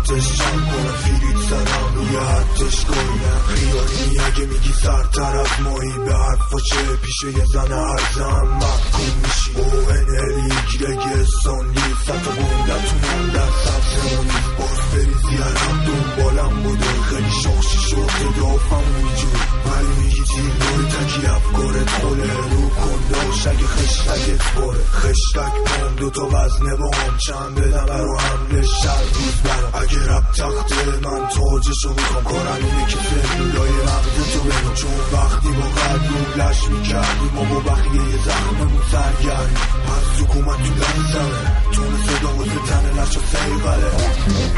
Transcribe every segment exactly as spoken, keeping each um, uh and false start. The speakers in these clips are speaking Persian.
خطش جمع کنه فیریت سرم روی حدش گویدم خیالی اگه میگی سرتر از مایی به حرفا چه پیشه یه زن هرزم محکوم میشی او انهلی گیره گستانی ستا بوندتونم در سبزمونی باز بریزی الان دنبالم بوده خیلی شخشی شد دافم میجور ولی میگی تیر داری تکی افکارت خوله رو کنداش اگه خشتگت باره خشتک بام دوتا وزنه با هم چند بدم رو حمله شر روز برم اگه رب تخته من تاجشو میخوام کارم اینه که سلولای مغزتو بگم چون وقتی با قدوم لش میکردیم ما با بخیه یه زخممون سرگردیم پس حکومت تو دستمه تون صدا واسه تن لش و سیغله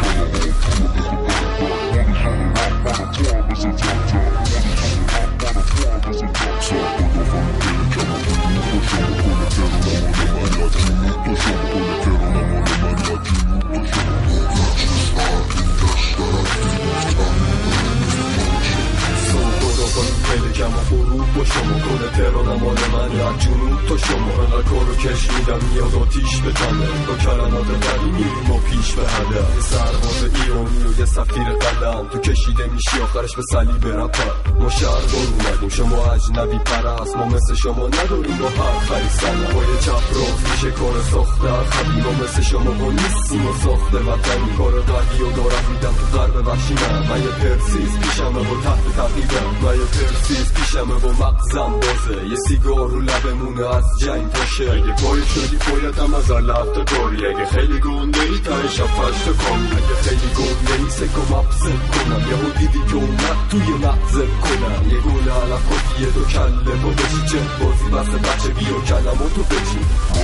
کم و غروب با شما کنه تهران مال من از جنوب تا شما انقدر کارو کش میدم میاد آتیش به تنه با کلمات قدی میریم و پیش به هدف یه سرباز ایرانی و یه سفیر قلم تو کشیده میشی آخرش به صلیب رپر ما شهر بار اومدیم شما اجنبی پرست ما مثل شما نداریم با هر خری سنم با یه چپ راست میشه کار ساخته خبی ما مثل شما با نیستیم و ساخته وطنی کار قدی و دارم میدم تو غرب وحشی من من یه پرسیز پیشمه با تحت تقییدم من یه پرسیز پیشمه با مغزم بازه یه سیگار رو لبمونه از جنگ پاشه اگه پای شدی پایتم از لفت داری اگه خیلی گنده ای تایش پشت کامی اگه خیلی گنده ای سکو مبزم کنم یه ها دیدی که اومد توی مغزم کنم یه گل علف کفیه دو کله با بشی چه بازی بس بچه بیا کلماتو بچی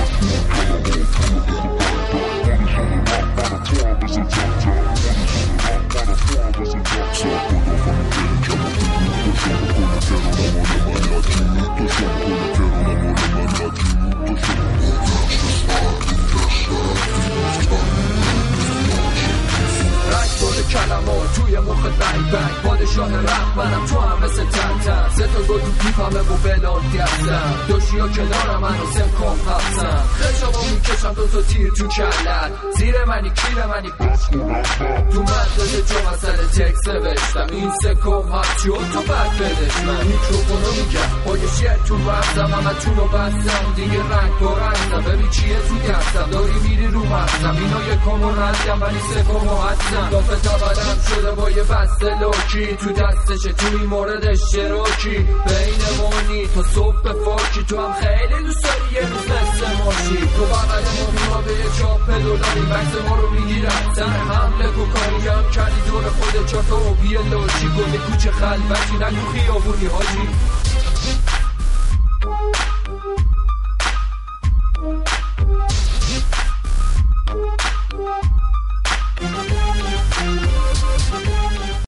کلمات توی مخ بنگ بنگ پادشاه رق منم تو هم مثل تن تن سه تا گل تو پیپمه و بلان گفتم دوشی ها کنار من و سم کام حفظم خشابا میکشم دو تا تیر تو کلت زیر منی کیر منی تو مدرسه چو مسئله تکس نوشتم این سه کام حفظی و تو بد بدش من میکروفونو میگم با یه شیر تو رفتم همه تونو بستم دیگه رنگ با رنگم ببین چیه تو دستم داری میری رو مغزم اینا یه کامو رندم ولی سه کامو حدسم دافه تابلم شده با یه بسته لوکی تو دستشه تو این مورد اشتراکی بین مانی تا صبح فاکی تو هم خیلی دوست داری یه روز مثل ماشی تو بغل ما به یه چاپ دولاری بکس ما رو میگیرن سر حمله کوکاری هم کردی دور خود چهار تا اوبی لاشی گل کوچه خلوتی نگو خیابونی حاجی